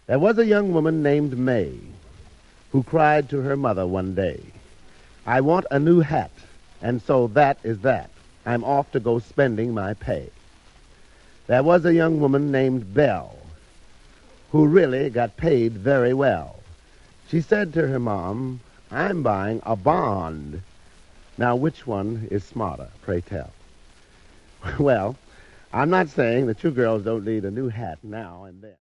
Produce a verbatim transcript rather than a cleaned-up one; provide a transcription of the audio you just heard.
There was a young woman named May who cried to her mother one day, "I want a new hat, and so that is that. I'm off to go spending my pay." There was a young woman named Belle who really got paid very well. She said to her mom, "I'm buying a bond." Now, which one is smarter, pray tell? Well, I'm not saying that you girls don't need a new hat now and then.